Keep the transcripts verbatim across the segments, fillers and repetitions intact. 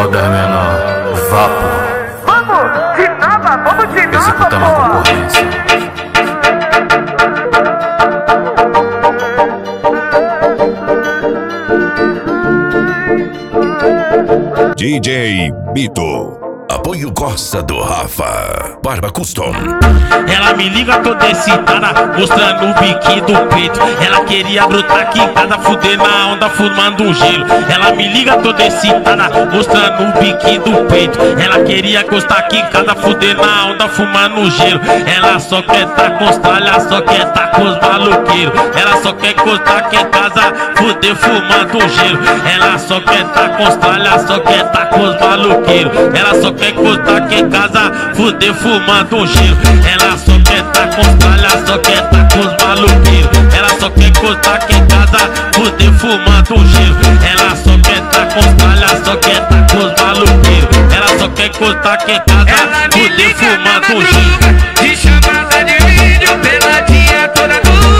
Tal das menor, vapo. Vamos de nova, vamos de nova, Executando a concorrência. D J Bito. Apoio Costa do Rafa. Barba Custom. Ela me liga toda excitada, mostrando o biquinho do peito. Ela queria brotar aqui em casa, fuder na onda, fumando um gelo. Ela me liga toda excitada, mostrando o biquinho do peito. Ela queria gostar aqui em casa, fuder na onda, fumando um gelo. Ela só quer tá com os tralha, só quer tá com os maloqueiros. Ela só quer gostar aqui em casa, fuder fumando um gelo. Ela só quer tá com os tralha, só quer tá com os maloqueiros. Ela só quer gostar aqui em casa, fuder fumando um gelo. Ela só quer tá com os tralha, só quer tá com os maloqueiros. Ela só quer gostar aqui em casa, fuder fumando um gelo. Ela só quer tá com os tralha, só quer tá com os maloqueiros. Ela só quer gostar aqui em casa, fuder fumando um gelo. De chamada de vídeo, peladinha toda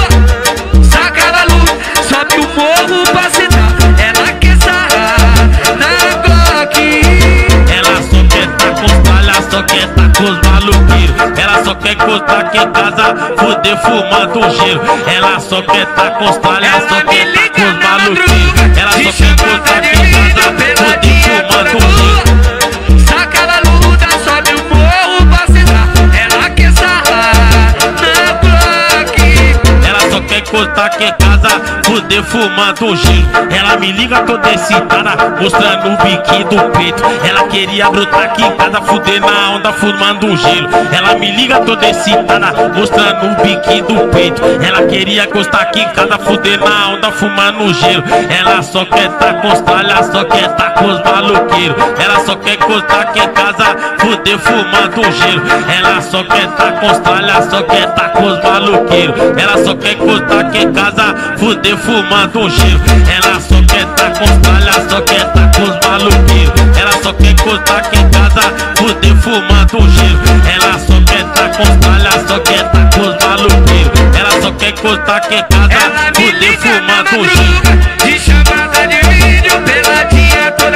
nua. Saca da luz, sobe o morro pra sentar. Ela quer sarrar na Glock. Ela só quer tá com os tralha, só quer tá com os maloqueiros. Ela só quer gostar aqui em casa, fuder fumando um gelo. Ela só quer tá com os tralha, só quer tá com os maloqueiros. Ela só quer gostar aqui em casa, fuder fumando um gelo. Saca da luta, sobe o morro pra sentar. Ela quer sarrar na Glock. Ela só quer gostar aqui em casa, fuder fumando um gelo. Ela me liga toda excitada, mostrando o biquinho do peito. Ela queria brotar aqui em casa, fuder na onda, fumando um gelo. Ela me liga toda excitada, mostrando o biquinho do peito. Ela queria gostar aqui em casa, fuder na onda, fumando um gelo. Ela só quer tá com os tralha, só quer tá com os maloqueiros. Ela só quer gostar aqui em casa, fuder fumando um gelo. Ela só quer tá com os tralha, só quer tá com os maloqueiros. Ela só quer gostar aqui em casa, fuder fumando um gelo. Ela só quer tá com os tralha, só quer tá com os maloqueiros. Ela só quer gostar aqui em casa, fuder fumando um gelo. Ela só quer tá com os tralha, só quer tá com os maloqueiros. Ela só quer gostar aqui em casa, fuder fumando um gelo. De chamada de vídeo, peladinha toda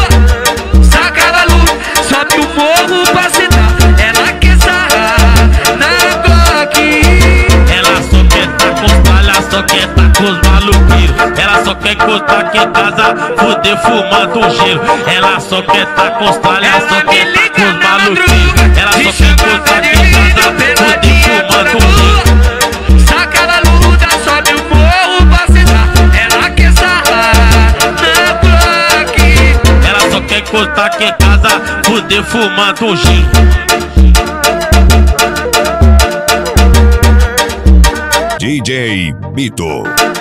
nua. Saca da luz, sobe o morro pra sentar. Ela quer sarrar na Glock. Ela só quer tá com os tralha, só quer tá com os maloqueiros. Ela só quer gostar aqui em casa, fuder fumando um gelo. Ela só quer tá com os tralha, só quer tá com os maloqueiros. Ela só quer gostar aqui em casa, fuder fumando um gelo. Saca da luta, sobe o morro pra sentar. Ela quer sarrar na Glock. Ela só quer gostar aqui em casa, fuder fumando um gelo. D J Bito.